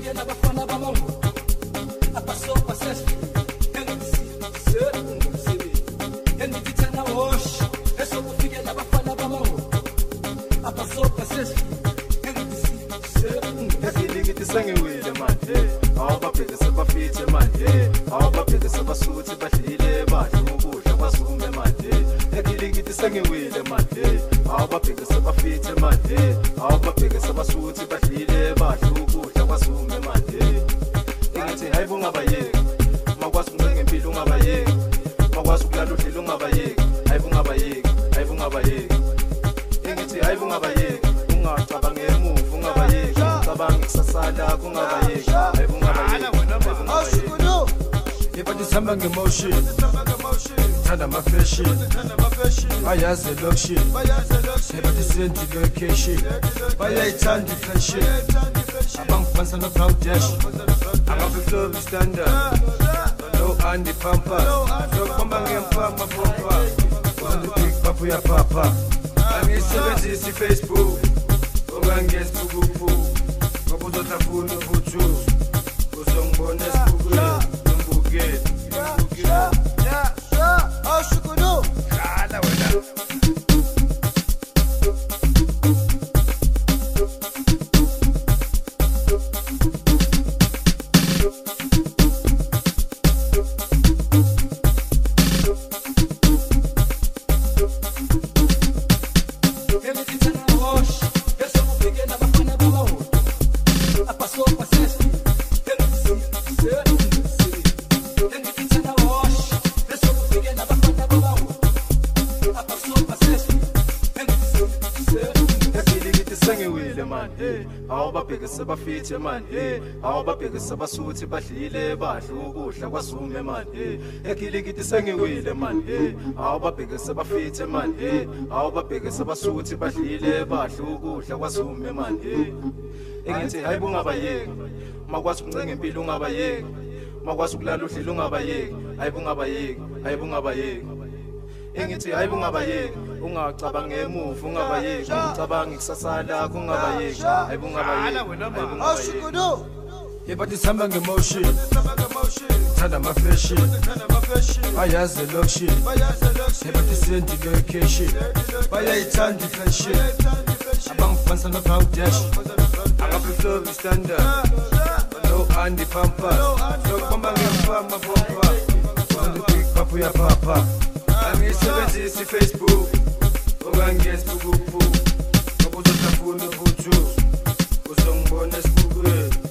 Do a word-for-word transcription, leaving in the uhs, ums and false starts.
ukufikelela abafana bamawu abasopa sesi engisi sengisi engithana wash esokufikelela abafana bamawu abasopa sesi engisi Ekiligithi sengiwile manje awubabheke sebafithe manje awubabheke sebasuthi badlile badla ukudla kwasume manje Ekiligithi sengiwile manje awubabheke sebafithe manje awubabheke sebasuthi badlile badla ukudla kwasume manje Engithi hayi bungabayeki makwazi uncenga impilo ungabayeki makwazi ukulala udlile ungabayeki hayi bungabayeki hayi bungabayeki Engithi hayi bungabayeki ungacabanga emuva ungabayeki ungacabanga ikusasa kungabayeki hayi bungabayeki Awushukulu Ibadi samba ngemotion Thanda ama fashion Bayazi location Ibadi sendi location Bayayithanda fashion Abangifanisa no foundation Angabe flow standard No Andy Pampa Nokubamba ngempama pompa On the big papu ya papa Angisebenzisi Facebook Ungangezi pukupu Ngoba uzotafuna ubuthu Uzongibona esibukweni Ngibukele Yeah, yeah, yeah Awushukulu Khala wena Sengiwile man hey awubabheke sebafithe man hey awubabheke sebasuthi badlile badla ukudla kwasume man hey Ekiligithi sengiwile man hey awubabheke sebafithe man hey awubabheke sebasuthi badlile badla ukudla kwasume man hey Engithi hayi bungabayeki makwazi uncenga impilo ungabayeki makwazi ukulala udlile ungabayeki hayi bungabayeki hayi bungabayeki Engithi hayi bungabayeki ungacabanga emuva ungabayeki ungacabanga ikusasa lakho ungabayeki hayi bungabayeki Awushukulu Ibadi samba ngemotion Thanda ama fashion Bayazi location Ibadi sendi location Bayayithanda fashion Abangifanisa no foundation Angabe flow standard No Andy Pampa Nokubamba ngempama pompa On the big papu ya papa Angisebenzisi Facebook Ungangezi pukupu Ngoba uzotafuna ubuthu Uzongibona esibukweni